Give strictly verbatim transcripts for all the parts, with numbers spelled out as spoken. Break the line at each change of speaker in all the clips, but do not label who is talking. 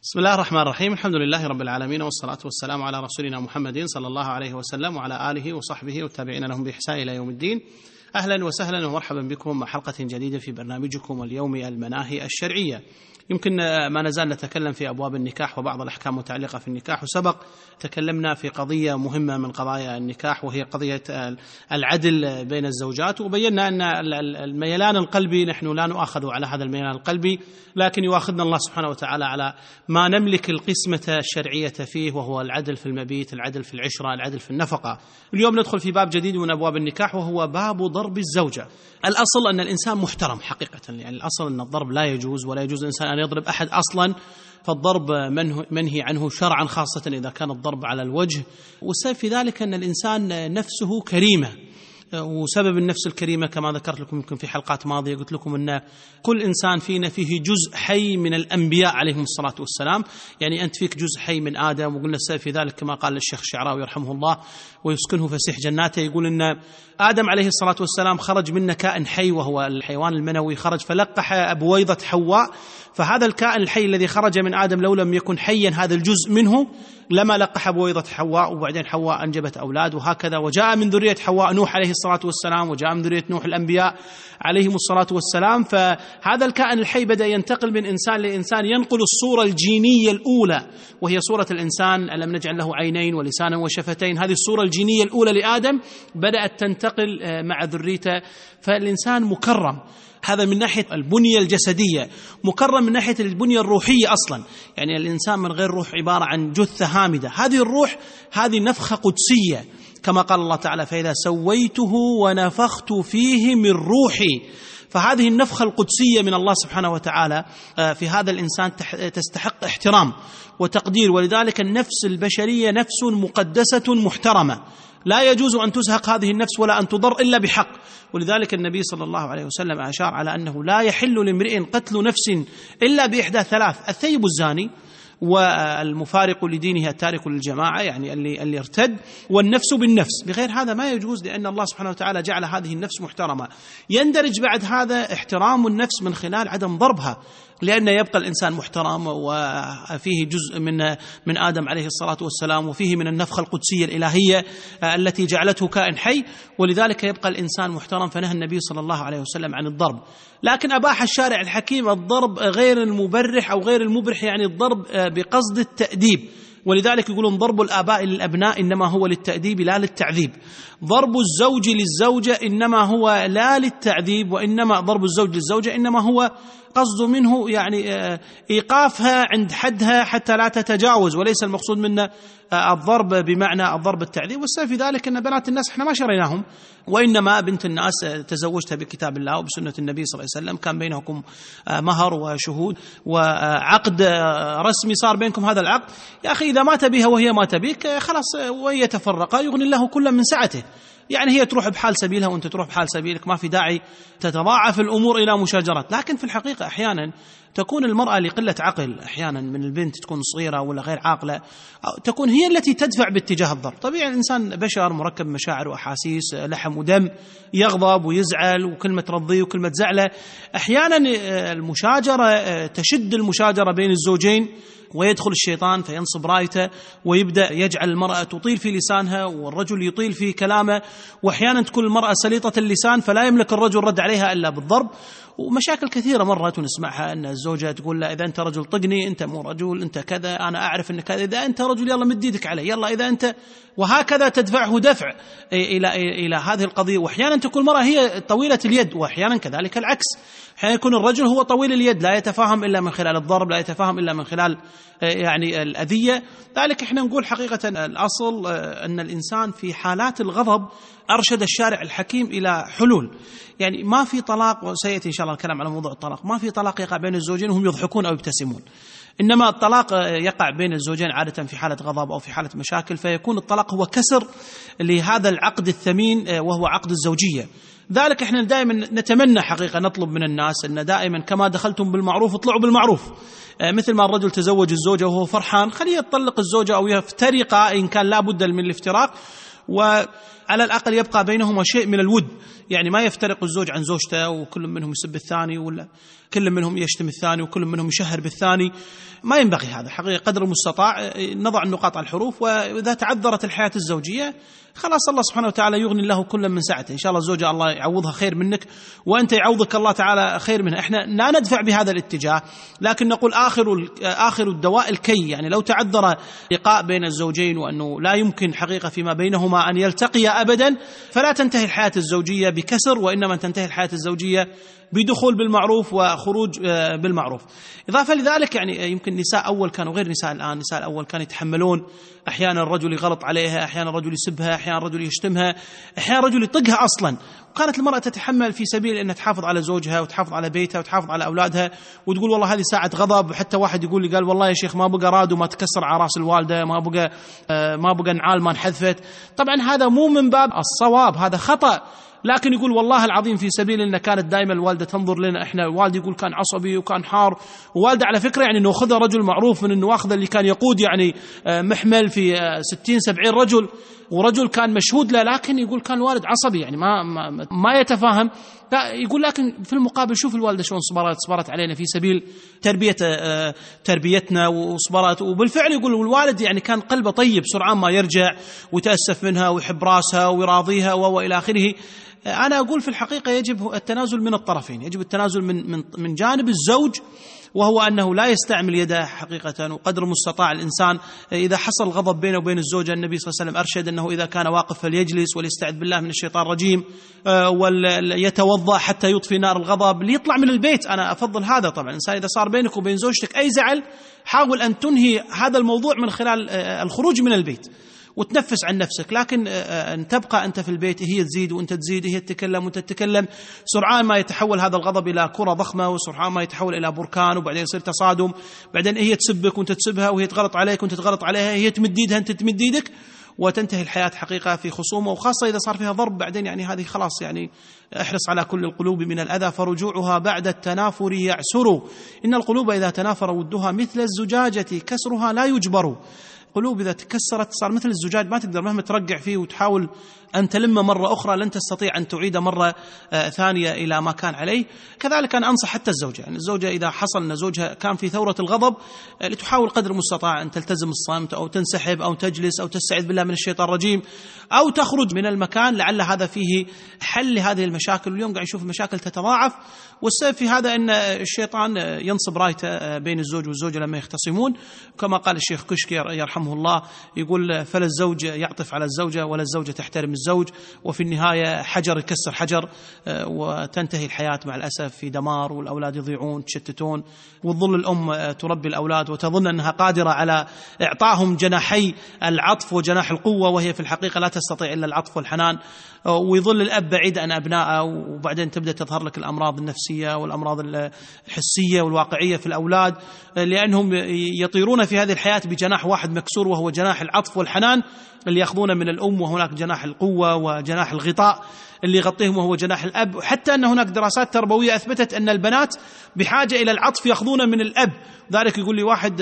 بسم الله الرحمن الرحيم. الحمد لله رب العالمين، والصلاة والسلام على رسولنا محمد صلى الله عليه وسلم وعلى آله وصحبه والتابعين لهم بإحسان إلى يوم الدين. أهلا وسهلا ومرحبا بكم مع حلقة جديدة في برنامجكم اليوم المناهي الشرعية. يمكن ما نزال نتكلم في أبواب النكاح وبعض الأحكام المتعلقة في النكاح، وسبق تكلمنا في قضية مهمة من قضايا النكاح وهي قضية العدل بين الزوجات، وبينا أن الميلان القلبي نحن لا نؤاخذ على هذا الميلان القلبي، لكن يؤاخذنا الله سبحانه وتعالى على ما نملك القسمة الشرعية فيه، وهو العدل في المبيت، العدل في العشرة، العدل في النفقة. اليوم ندخل في باب جديد من أبواب النكاح، وهو باب ضرب الزوجة. الأصل أن الإنسان محترم حقيقة، يعني الأصل أن الضرب لا يجوز، ولا يجوز الإنسان أن يضرب أحد أصلا، فالضرب منهي عنه شرعا، خاصة إذا كان الضرب على الوجه. والسبب في ذلك أن الإنسان نفسه كريمة، وسبب النفس الكريمة كما ذكرت لكم يمكن في حلقات ماضية، قلت لكم أن كل إنسان فينا فيه جزء حي من الأنبياء عليهم الصلاة والسلام، يعني أنت فيك جزء حي من آدم. وقلنا السبب في ذلك كما قال الشيخ الشعراوي رحمه الله ويسكنه فسيح جناته، يقول أن آدم عليه الصلاة والسلام خرج من كائن حي وهو الحيوان المنوي، خرج فلقح بويضة حواء، فهذا الكائن الحي الذي خرج من آدم لو لم يكن حيا هذا الجزء منه لما لقح بويضة حواء، وبعدين حواء أنجبت أولاد وهكذا. وجاء من ذرية حواء نوح عليه الصلاة والسلام، وجاء من ذرية نوح الأنبياء عليهم الصلاة والسلام. فهذا الكائن الحي بدأ ينتقل من إنسان لإنسان، ينقل الصورة الجينية الأولى وهي صورة الإنسان، ألم نجعل له عينين ولسانا وشفتين. هذه الصورة الجينية الأولى لآدم بدأت تنتقل مع ذريته، فالإنسان مكرم، هذا من ناحية البنية الجسدية، مكرم من ناحية البنية الروحية أصلا، يعني الإنسان من غير روح عبارة عن جثة هامدة. هذه الروح هذه نفخة قدسية كما قال الله تعالى: فإذا سويته ونفخت فيه من روحي. فهذه النفخة القدسية من الله سبحانه وتعالى في هذا الإنسان تستحق احترام وتقدير، ولذلك النفس البشرية نفس مقدسة محترمة، لا يجوز أن تزهق هذه النفس ولا أن تضر إلا بحق. ولذلك النبي صلى الله عليه وسلم أشار على أنه لا يحل لامرئ قتل نفس إلا بإحدى ثلاث: الثيب الزاني، والمفارق لدينه التارك للجماعة، يعني اللي, اللي ارتد، والنفس بالنفس. بغير هذا ما يجوز، لأن الله سبحانه وتعالى جعل هذه النفس محترمة. يندرج بعد هذا احترام النفس من خلال عدم ضربها، لأن يبقى الإنسان محترم وفيه جزء من من آدم عليه الصلاة والسلام، وفيه من النفخة القدسية الإلهية التي جعلته كائن حي، ولذلك يبقى الإنسان محترم. فنهى النبي صلى الله عليه وسلم عن الضرب، لكن أباح الشارع الحكيم الضرب غير المبرح أو غير المبرح، يعني الضرب بقصد التأديب. ولذلك يقولون ضرب الآباء للأبناء إنما هو للتأديب لا للتعذيب، ضرب الزوج للزوجة إنما هو لا للتعذيب، وإنما ضرب الزوج للزوجة إنما هو قصد منه يعني إيقافها عند حدها حتى لا تتجاوز، وليس المقصود منه الضرب بمعنى الضرب التعذيب. والسبب في ذلك أن بنات الناس احنا ما شريناهم، وإنما بنت الناس تزوجتها بكتاب الله وبسنة النبي صلى الله عليه وسلم، كان بينكم مهر وشهود وعقد رسمي صار بينكم هذا العقد. يا أخي إذا ما تبيها وهي ما تبيك خلاص، وهي تفرقا يغني الله كل من سعته، يعني هي تروح بحال سبيلها وأنت تروح بحال سبيلك، ما في داعي تتضاعف الأمور إلى مشاجرات. لكن في الحقيقة أحيانا تكون المرأة لقلة عقل، أحيانا من البنت تكون صغيرة ولا غير عاقلة، تكون هي التي تدفع باتجاه الضرب. طبيعي الإنسان بشر مركب مشاعر وأحاسيس، لحم ودم، يغضب ويزعل وكلمة رضيه وكلمة زعله. أحيانا المشاجرة تشد المشاجرة بين الزوجين، ويدخل الشيطان فينصب رايته ويبدأ يجعل المرأة تطيل في لسانها والرجل يطيل في كلامه، وأحيانا تكون المرأة سليطة اللسان فلا يملك الرجل رد عليها إلا بالضرب. ومشاكل كثيرة مرات ونسمعها، أن الزوجة تقول لا إذا أنت رجل طقني، أنت مو رجل، أنت كذا، أنا أعرف أنك كذا، إذا أنت رجل يلا مد يدك علي، يلا إذا أنت، وهكذا تدفعه دفع إلى إلى هذه القضية. وأحيانا تكون المرأة هي طويلة اليد، وأحيانا كذلك العكس، أحيانا يكون الرجل هو طويل اليد، لا يتفاهم إلا من خلال الضرب، لا يتفاهم إلا من خلال يعني الأذية. ذلك إحنا نقول حقيقة الأصل أن الإنسان في حالات الغضب أرشد الشارع الحكيم إلى حلول، يعني ما في طلاق، وسيأتي إن شاء الله الكلام على موضوع الطلاق، ما في طلاق يقع بين الزوجين وهم يضحكون أو يبتسمون، إنما الطلاق يقع بين الزوجين عادة في حالة غضب أو في حالة مشاكل، فيكون الطلاق هو كسر لهذا العقد الثمين وهو عقد الزوجية. ذلك احنا دائما نتمنى حقيقة، نطلب من الناس أن دائما كما دخلتم بالمعروف اطلعوا بالمعروف، مثل ما الرجل تزوج الزوجة وهو فرحان خليه يطلق الزوجة أو يفترق إن كان لا بد من الافتراق، وعلى الأقل يبقى بينهما شيء من الود، يعني ما يفترق الزوج عن زوجته وكل منهم يسب الثاني ولا كل منهم يشتم الثاني وكل منهم يشهر بالثاني. ما ينبغي هذا حقيقة، قدر المستطاع نضع النقاط على الحروف. وإذا تعذرت الحياة الزوجية خلاص الله سبحانه وتعالى يغني الله كل من سعته، إن شاء الله الزوجة الله يعوضها خير منك وأنت يعوضك الله تعالى خير منها. إحنا لا ندفع بهذا الاتجاه، لكن نقول آخر آخر الدواء الكي. يعني لو تعذر لقاء بين الزوجين وأنه لا يمكن حقيقة فيما بينهما أن يلتقيا أبدا، فلا تنتهي الحياة الزوجية بكسر، وإنما تنتهي الحياة الزوجية بدخول بالمعروف وخروج بالمعروف. إضافة لذلك يعني يمكن نساء أول كانوا غير نساء الآن. نساء الأول كانوا يتحملون، أحيانا الرجل يغلط عليها، أحيانا الرجل يسبها، أحيانا الرجل يشتمها، أحيانا الرجل يطقها أصلا. وكانت المرأة تتحمل في سبيل أنها تحافظ على زوجها وتحافظ على بيتها وتحافظ على أولادها، وتقول والله هذه ساعة غضب. حتى واحد يقول لي قال والله يا شيخ ما بقى راد وما تكسر على راس الوالدة، ما بقى ما بقى نعال ما انحذفت. طبعا هذا مو من باب الصواب، هذا خطأ. لكن يقول والله العظيم في سبيل أن كانت دائما الوالدة تنظر لنا إحنا. والدي يقول كان عصبي وكان حار، ووالدة على فكرة يعني أنه أخذها رجل معروف من أنه أخذ اللي كان يقود يعني محمل في ستين سبعين رجل، ورجل كان مشهود له، لكن يقول كان الوالد عصبي يعني ما ما, ما يتفاهم. يقول لكن في المقابل شوف الوالدة شلون صبرت صبرت علينا في سبيل تربية تربيتنا وصبرت. وبالفعل يقول الوالد يعني كان قلبه طيب، سرعان ما يرجع ويتأسف منها ويحب راسها ويراضيها وإلى آخره. أنا أقول في الحقيقة يجب التنازل من الطرفين، يجب التنازل من من من جانب الزوج، وهو أنه لا يستعمل يده حقيقة. وقدر المستطاع الإنسان إذا حصل غضب بينه وبين الزوجة، النبي صلى الله عليه وسلم أرشد أنه إذا كان واقف فليجلس وليستعذ بالله من الشيطان الرجيم، وليتوضأ حتى يطفي نار الغضب ليطلع من البيت. أنا أفضل هذا. طبعا الإنسان إذا صار بينك وبين زوجتك أي زعل، حاول أن تنهي هذا الموضوع من خلال الخروج من البيت وتنفس عن نفسك. لكن أن تبقى أنت في البيت هي تزيد وأنت تزيد، هي تتكلم وأنت تتكلم، سرعان ما يتحول هذا الغضب إلى كرة ضخمة، وسرعان ما يتحول إلى بركان، وبعدين يصير تصادم. بعدين هي تسبك وأنت تسبها، وهي تغلط عليك وأنت تغلط عليها، هي تمد يدها أنت تمد يدك، وتنتهي الحياة حقيقة في خصومة. وخاصة إذا صار فيها ضرب بعدين يعني هذه خلاص يعني احرص على كل القلوب من الأذى فرجوعها بعد التنافر يعسر. إن القلوب إذا تنافر ودها مثل الزجاجة كسرها لا يجبر. قلوب إذا تكسرت صار مثل الزجاج، ما تقدر مهما ترجع فيه وتحاول أن تلم مرة أخرى لن تستطيع أن تعيد مرة ثانية إلى ما كان عليه. كذلك أنا أنصح حتى الزوجة، يعني الزوجة إذا حصل أن زوجها كان في ثورة الغضب لتحاول قدر المستطاع أن تلتزم الصمت أو تنسحب أو تجلس أو تستعيذ بالله من الشيطان الرجيم أو تخرج من المكان، لعل هذا فيه حل لهذه المشاكل. واليوم قاعد نشوف المشاكل تتضاعف، والسبب في هذا أن الشيطان ينصب رايته بين الزوج والزوجة لما يختصمون. كما قال الشيخ كشكي يرحمه الله، يقول فلا الزوج يعطف على الزوجة ولا الزوجة تحترم الزوج، وفي النهاية حجر يكسر حجر، وتنتهي الحياة مع الأسف في دمار، والأولاد يضيعون تشتتون، وتظل الأم تربي الأولاد وتظن أنها قادرة على إعطائهم جناحي العطف وجناح القوة، وهي في الحقيقة لا تستطيع إلا العطف والحنان. ويظل الأب بعيد عن أبنائه، وبعدين تبدأ تظهر لك الأمراض النفسية والأمراض الحسية والواقعية في الأولاد، لأنهم يطيرون في هذه الحياة بجناح واحد مكسور، وهو جناح العطف والحنان اللي يأخذون من الأم، وهناك جناح القوة وجناح الغطاء اللي يغطيهم وهو جناح الأب. حتى أن هناك دراسات تربوية أثبتت أن البنات بحاجة إلى العطف يأخذون من الأب. ذلك يقول لي واحد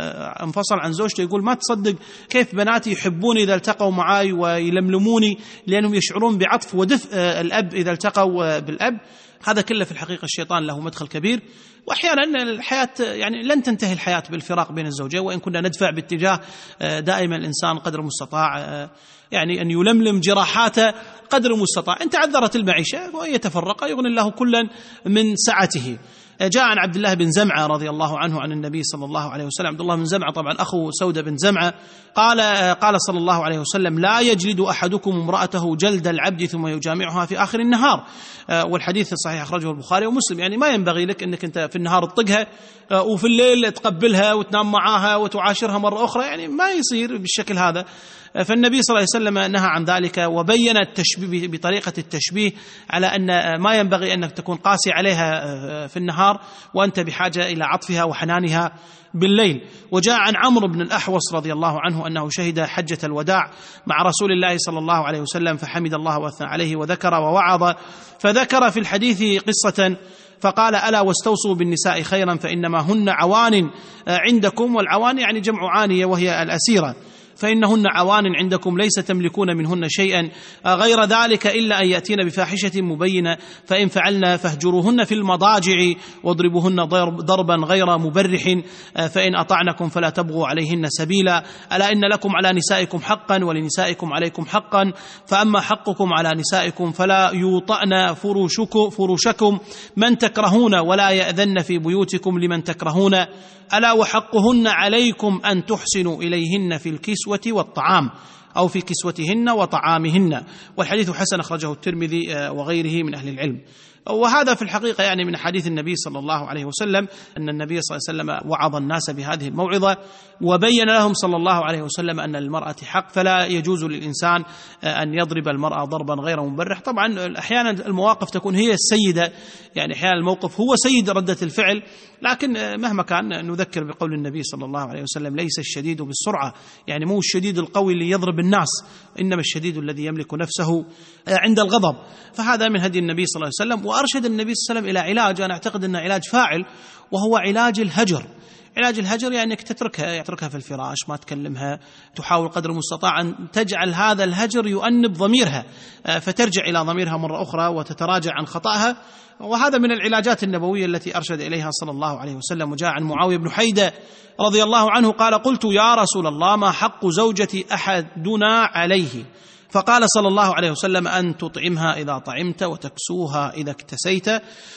انفصل عن زوجته، يقول ما تصدق كيف بناتي يحبوني إذا التقوا معي ويلملموني، لأنهم يشعرون بعطف ودفء الأب إذا التقوا بالأب. هذا كله في الحقيقة الشيطان له مدخل كبير. وأحيانا الحياة يعني لن تنتهي الحياة بالفراق بين الزوجين، وإن كنا ندفع باتجاه دائما الإنسان قدر المستطاع يعني أن يلملم جراحاته قدر المستطاع. إن تعذرت المعيشة وأن يتفرق يغني الله كلا من سعته. جاء عن عبد الله بن زمعة رضي الله عنه عن النبي صلى الله عليه وسلم، عبد الله بن زمعة طبعا أخو سودة بن زمعة، قال قال صلى الله عليه وسلم لا يجلد أحدكم امرأته جلد العبد ثم يجامعها في آخر النهار. والحديث الصحيح أخرجه البخاري ومسلم. يعني ما ينبغي لك أنك أنت في النهار تطقها وفي الليل تقبلها وتنام معها وتعاشرها مرة أخرى، يعني ما يصير بالشكل هذا. فالنبي صلى الله عليه وسلم نهى عن ذلك، وبين التشبيه بطريقة التشبيه على أن ما ينبغي أنك تكون قاسي عليها في النهار وأنت بحاجة إلى عطفها وحنانها بالليل. وجاء عن عمرو بن الأحوص رضي الله عنه أنه شهد حجة الوداع مع رسول الله صلى الله عليه وسلم، فحمد الله وأثنى عليه وذكر ووعظ، فذكر في الحديث قصة فقال ألا واستوصوا بالنساء خيرا فإنما هن عوان عندكم. والعوان يعني جمع عانية وهي الأسيرة. فإنهن عوان عندكم ليس تملكون منهن شيئا غير ذلك إلا أن يأتين بفاحشة مبينة، فإن فعلن فاهجروهن في المضاجع واضربوهن ضربا غير مبرح، فإن أطعنكم فلا تبغوا عليهن سبيلا، ألا إن لكم على نسائكم حقا ولنسائكم عليكم حقا، فأما حقكم على نسائكم فلا يوطأن فروشكم من تكرهون ولا يأذن في بيوتكم لمن تكرهون، ألا وحقهن عليكم أن تحسنوا إليهن في الكسوة والطعام أو في كسوتهن وطعامهن. والحديث حسن أخرجه الترمذي وغيره من أهل العلم. وهذا في الحقيقة يعني من حديث النبي صلى الله عليه وسلم أن النبي صلى الله عليه وسلم وعظ الناس بهذه الموعظة وبين لهم صلى الله عليه وسلم أن المرأة حق، فلا يجوز للإنسان أن يضرب المرأة ضربا غير مبرح. طبعا أحيانا المواقف تكون هي السيدة، يعني أحيانا الموقف هو سيد ردة الفعل، لكن مهما كان نذكر بقول النبي صلى الله عليه وسلم ليس الشديد بالسرعة، يعني مو الشديد القوي اللي يضرب الناس، إنما الشديد الذي يملك نفسه عند الغضب. فهذا من هدي النبي صلى الله عليه وسلم. وأرشد النبي صلى الله عليه وسلم إلى علاج أنا أعتقد أنه علاج فاعل، وهو علاج الهجر. علاج الهجر يعني أنك تتركها تتركها في الفراش، ما تكلمها، تحاول قدر المستطاع أن تجعل هذا الهجر يؤنب ضميرها فترجع إلى ضميرها مرة أخرى وتتراجع عن خطأها. وهذا من العلاجات النبوية التي أرشد إليها صلى الله عليه وسلم. وجاء عن معاوية بن حيدة رضي الله عنه قال: قلت يا رسول الله ما حق زوجة أحدنا عليه؟ فقال صلى الله عليه وسلم: أن تطعمها إذا طعمت وتكسوها إذا اكتسيت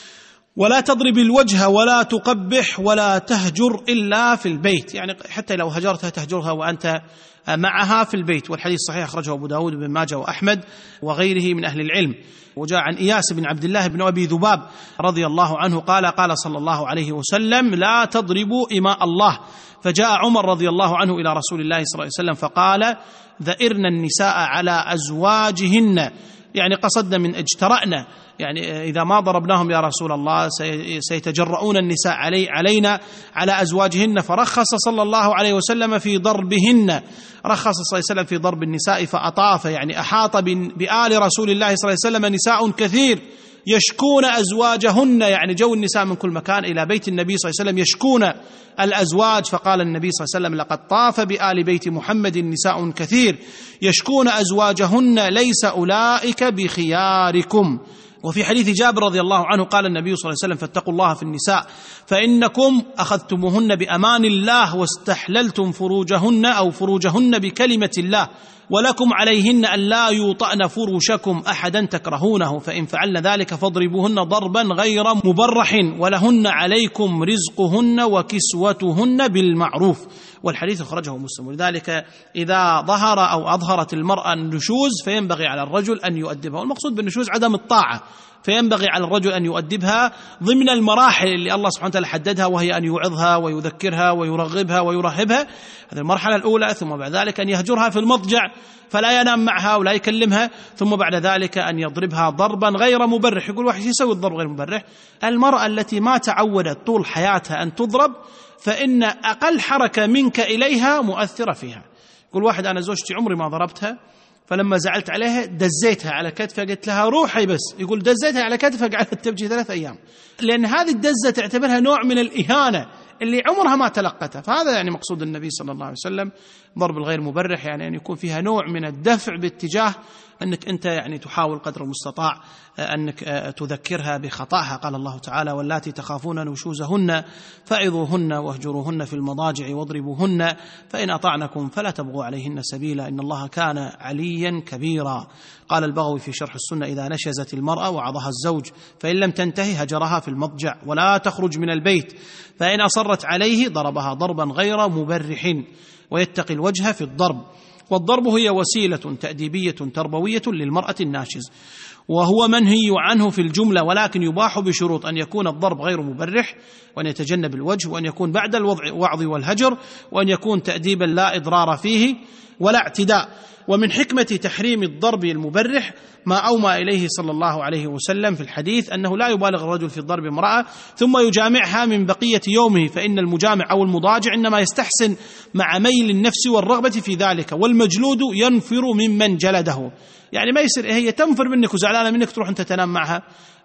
ولا تضرب الوجه ولا تقبح ولا تهجر إلا في البيت، يعني حتى لو هجرتها تهجرها وأنت معها في البيت. والحديث صحيح أخرجه أبو داود بن ماجه وأحمد وغيره من أهل العلم. وجاء عن إياس بن عبد الله بن أبي ذباب رضي الله عنه قال: قال صلى الله عليه وسلم: لا تضربوا إماء الله. فجاء عمر رضي الله عنه إلى رسول الله صلى الله عليه وسلم فقال: ذئرن النساء على أزواجهن، يعني قصدنا من اجترأنا، يعني إذا ما ضربناهم يا رسول الله سيتجرؤون النساء علي علينا على أزواجهن. فرخص صلى الله عليه وسلم في ضربهن، رخص صلى الله عليه وسلم في ضرب النساء فأطاف، يعني أحاط بآل رسول الله صلى الله عليه وسلم نساء كثير يشكون أزواجهن، يعني جو النساء من كل مكان إلى بيت النبي صلى الله عليه وسلم يشكون الأزواج. فقال النبي صلى الله عليه وسلم: لقد طاف بآل بيت محمد نساء كثير يشكون أزواجهن ليس أولئك بخياركم. وفي حديث جابر رضي الله عنه قال النبي صلى الله عليه وسلم: فاتقوا الله في النساء فإنكم أخذتموهن بأمان الله واستحللتم فروجهن أو فروجهن بكلمة الله، ولكم عليهن أن لا يوطأن فروشكم أحدا تكرهونه، فإن فعلن ذلك فاضربوهن ضربا غير مبرح، ولهن عليكم رزقهن وكسوتهن بالمعروف. والحديث أخرجه مسلم. ولذلك إذا ظهر أو أظهرت المرأة النشوز فينبغي على الرجل أن يؤدبها، والمقصود بالنشوز عدم الطاعة، فينبغي على الرجل أن يؤدبها ضمن المراحل اللي الله سبحانه وتعالى حددها، وهي أن يوعظها ويذكرها ويرغبها ويرهبها، هذه المرحلة الأولى. ثم بعد ذلك أن يهجرها في المضجع فلا ينام معها ولا يكلمها، ثم بعد ذلك أن يضربها ضربا غير مبرح. يقول واحد يسوي الضرب غير مبرح؟ المرأة التي ما تعودت طول حياتها أن تضرب فإن أقل حركة منك إليها مؤثرة فيها. يقول واحد: أنا زوجتي عمري ما ضربتها، فلما زعلت عليها دزيتها على كتفها، قلت لها روحي بس. يقول دزيتها على كتفها قعدت تبكي ثلاث أيام، لأن هذه الدزة تعتبرها نوع من الإهانة اللي عمرها ما تلقتها. فهذا يعني مقصود النبي صلى الله عليه وسلم ضرب الغير مبرح، يعني أن يكون فيها نوع من الدفع باتجاه أنك أنت يعني تحاول قدر المستطاع أنك تذكرها بخطأها. قال الله تعالى: واللاتي تخافون نشوزهن فعظوهن واهجروهن في المضاجع واضربوهن فإن أطعنكم فلا تبغوا عليهن سبيلا إن الله كان عليا كبيرا. قال البغوي في شرح السنة: إذا نشزت المرأة وعظها الزوج فإن لم تنتهي هجرها في المضجع ولا تخرج من البيت، فإن أصرت عليه ضربها ضربا غير مبرح ويتقي الوجه في الضرب. والضرب هي وسيلة تأديبية تربوية للمرأة الناشز، وهو منهي عنه في الجملة، ولكن يباح بشروط: أن يكون الضرب غير مبرح، وأن يتجنب الوجه، وأن يكون بعد الوعظ والهجر، وأن يكون تأديبا لا إضرار فيه ولا اعتداء. ومن حكمة تحريم الضرب المبرح ما أومى إليه صلى الله عليه وسلم في الحديث أنه لا يبالغ الرجل في الضرب امرأة ثم يجامعها من بقية يومه، فإن المجامع أو المضاجع إنما يستحسن مع ميل النفس والرغبة في ذلك، والمجلود ينفر ممن جلده. يعني ما يصير هي تنفر منك وزعلانة منك تروح أنت تنام معها،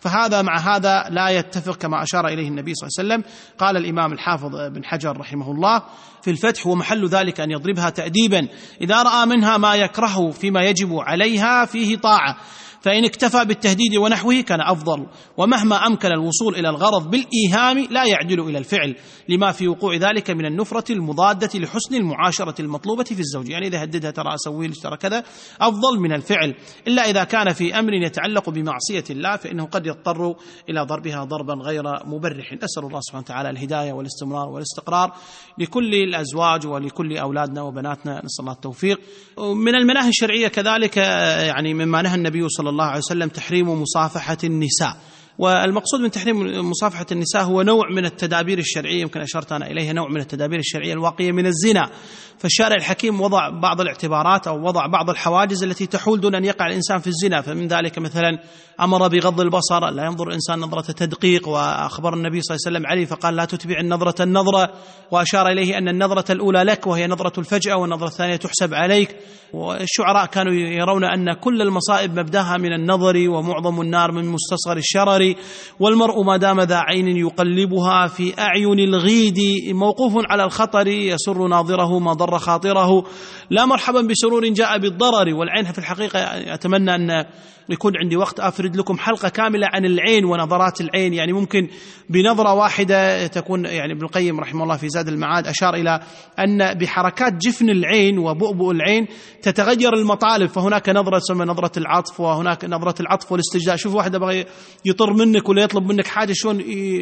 فهذا مع هذا لا يتفق كما أشار إليه النبي صلى الله عليه وسلم. قال الإمام الحافظ بن حجر رحمه الله في الفتح: ومحل ذلك أن يضربها تأديبا إذا رأى منها ما يكره فيما يجب عليها فيه طاعة، فإن اكتفى بالتهديد ونحوه كان أفضل، ومهما أمكن الوصول إلى الغرض بالإيهام لا يعدل إلى الفعل، لما في وقوع ذلك من النفرة المضادة لحسن المعاشرة المطلوبة في الزوج. يعني إذا هددها ترى أسوي لك ترى كذا أفضل من الفعل، إلا إذا كان في أمر يتعلق بمعصية الله فإنه قد يضطر إلى ضربها ضربا غير مبرح. أسأل الله سبحانه وتعالى الهداية والاستمرار والاستقرار لكل الأزواج ولكل أولادنا وبناتنا، نسأل الله التوفيق. من المناهي الشرعية كذلك يعني مما نهى النبي صلى الله عليه وسلم تحريم مصافحة النساء، والمقصود من تحريم مصافحة النساء هو نوع من التدابير الشرعية، يمكن أشرت أنا إليها، نوع من التدابير الشرعية الواقية من الزنا. فالشارع الحكيم وضع بعض الاعتبارات أو وضع بعض الحواجز التي تحول دون أن يقع الإنسان في الزنا، فمن ذلك مثلا أمر بغض البصر، لا ينظر الإنسان نظرة تدقيق، وأخبر النبي صلى الله عليه وسلم عليه فقال: لا تتبع النظرة النظرة، وأشار إليه أن النظرة الأولى لك وهي نظرة الفجأة، والنظرة الثانية تحسب عليك. والشعراء كانوا يرون أن كل المصائب مبداها من النظر، ومعظم النار من مستصغر الشرر، والمرء ما دام ذا عين يقلبها في أعين الغيد موقوف على الخطر، يسر ناظره ما ضر خاطره، لا مرحبا بسرور جاء بالضرر. والعين في الحقيقة أتمنى أن يكون عندي وقت أفرد لكم حلقة كاملة عن العين ونظرات العين، يعني ممكن بنظرة واحدة تكون، يعني ابن القيم رحمه الله في زاد المعاد أشار إلى أن بحركات جفن العين وبؤبؤ العين تتغير المطالب، فهناك نظرة تسمى نظرة العطف، وهناك نظرة العطف والاستجداء. شوف واحدة بغي يطر منك ولا يطلب منك حاجة شلون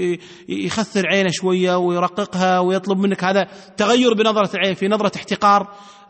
يخثر عينه شوية ويرققها ويطلب منك، هذا تغير بنظرة العين، في نظرة احتقار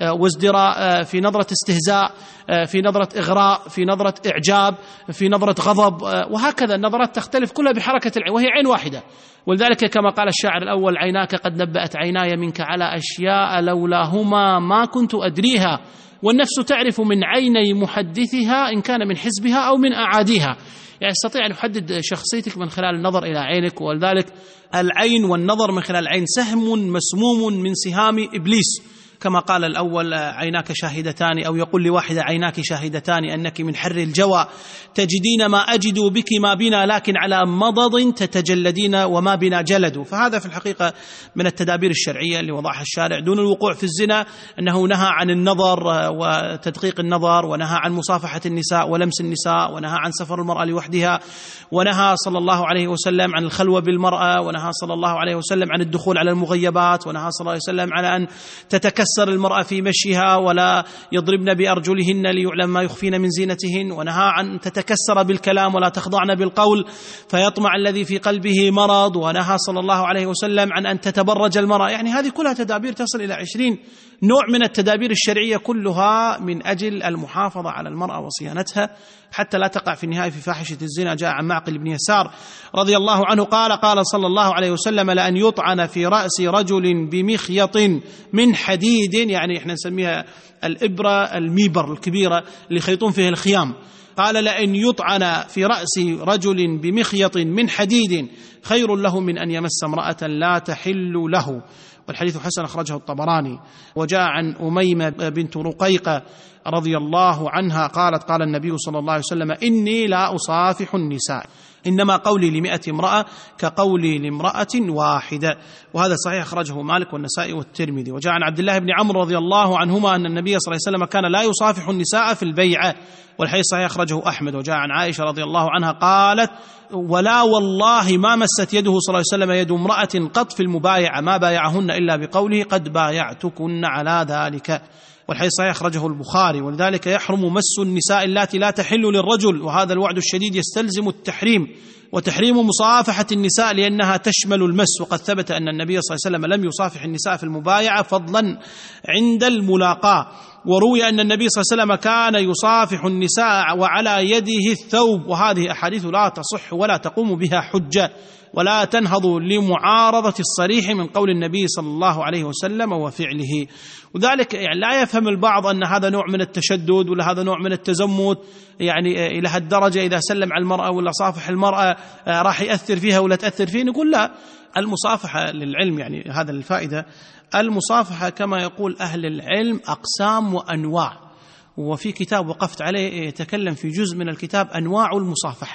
وازدراء، في نظرة استهزاء، في نظرة إغراء، في نظرة إعجاب، في نظرة غضب، وهكذا النظرات تختلف كلها بحركة العين، وهي عين واحدة. ولذلك كما قال الشاعر الأول: عيناك قد نبأت عيناي منك على أشياء لولاهما ما كنت أدريها، والنفس تعرف من عيني محدثها إن كان من حزبها أو من أعاديها. يعني يستطيع أن يحدد شخصيتك من خلال النظر إلى عينك، ولذلك العين والنظر من خلال العين سهم مسموم من سهام إبليس، كما قال الأول: عيناك شاهدتان، أو يقول لواحدة: عيناك شاهدتان أنك من حر الجوى تجدين ما أجد بك ما بنا لكن على مضض تتجلدين وما بنا جلد. فهذا في الحقيقة من التدابير الشرعية اللي وضعها الشارع دون الوقوع في الزنا، أنه نهى عن النظر وتدقيق النظر، ونهى عن مصافحة النساء ولمس النساء، ونهى عن سفر المرأة لوحدها، ونهى صلى الله عليه وسلم عن الخلوة بالمرأة، ونهى صلى الله عليه وسلم عن الدخول على المغيبات، ونهى صلى الله عليه وسلم على أن تتكسر المرأة في مشيها ولا يضربن بأرجلهن ليعلم ما يخفين من زينتهن، ونهى عن تتكسر بالكلام ولا تخضعن بالقول فيطمع الذي في قلبه مرض، ونهى صلى الله عليه وسلم عن أن تتبرج المرأة. يعني هذه كلها تدابير تصل إلى عشرين نوع من التدابير الشرعية، كلها من أجل المحافظة على المرأة وصيانتها حتى لا تقع في النهاية في فاحشة الزنا. جاء عن معقل بن يسار رضي الله عنه قال: قال صلى الله عليه وسلم: لأن يطعن في رأس رجل بمخيط من حديد، يعني احنا نسميها الإبرة الميبر الكبيرة اللي يخيطون فيه الخيام، قال: لأن يطعن في رأس رجل بمخيط من حديد خير له من أن يمس امرأة لا تحل له. والحديث حسن أخرجه الطبراني. وجاء عن أميمة بنت رقيقة رضي الله عنها قالت: قال النبي صلى الله عليه وسلم: إني لا أصافح النساء، إنما قولي لمئة امرأة كقولي لامرأة واحدة. وهذا صحيح أخرجه مالك والنسائي والترمذي. وجاء عن عبد الله بن عمرو رضي الله عنهما أن النبي صلى الله عليه وسلم كان لا يصافح النساء في البيعة، والحديث صحيح أخرجه أحمد. وجاء عن عائشة رضي الله عنها قالت: ولا والله ما مست يده صلى الله عليه وسلم يد امرأة قط في المبايعة ما بايعهن إلا بقوله قد بايعتكن على ذلك. والحديث صحيح أخرجه البخاري. ولذلك يحرم مس النساء اللاتي لا تحل للرجل، وهذا الوعد الشديد يستلزم التحريم، وتحريم مصافحة النساء لأنها تشمل المس. وقد ثبت أن النبي صلى الله عليه وسلم لم يصافح النساء في المبايعة فضلا عند الملاقاة. وروي أن النبي صلى الله عليه وسلم كان يصافح النساء وعلى يده الثوب، وهذه أحاديث لا تصح ولا تقوم بها حجة ولا تنهض لمعارضة الصريح من قول النبي صلى الله عليه وسلم وفعله. وذلك يعني لا يفهم البعض أن هذا نوع من التشدد ولا هذا نوع من التزمت، يعني إلى هالدرجة إذا سلم على المرأة ولا صافح المرأة راح يأثر فيها ولا تأثر فيه. نقول لا، المصافحة للعلم، يعني هذا الفائدة، المصافحة كما يقول أهل العلم أقسام وأنواع. وفي كتاب وقفت عليه يتكلم في جزء من الكتاب أنواع المصافحة،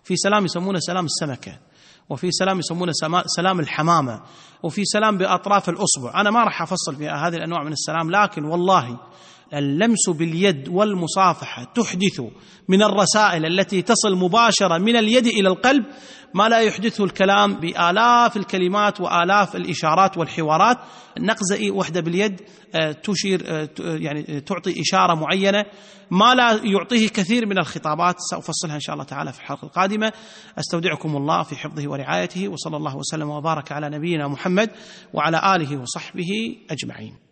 في سلام يسمونه سلام السمكة، وفي سلام يسمونه سلام الحمامة، وفي سلام بأطراف الأصبع. أنا ما راح أفصل في هذه الأنواع من السلام، لكن والله اللمس باليد والمصافحة تحدث من الرسائل التي تصل مباشرة من اليد إلى القلب ما لا يحدثه الكلام بآلاف الكلمات وآلاف الإشارات والحوارات. نقزة وحدة باليد تشير يعني تعطي إشارة معينة ما لا يعطيه كثير من الخطابات، سأفصلها إن شاء الله تعالى في الحلقة القادمة. أستودعكم الله في حفظه ورعايته، وصلى الله وسلم وبارك على نبينا محمد وعلى آله وصحبه أجمعين.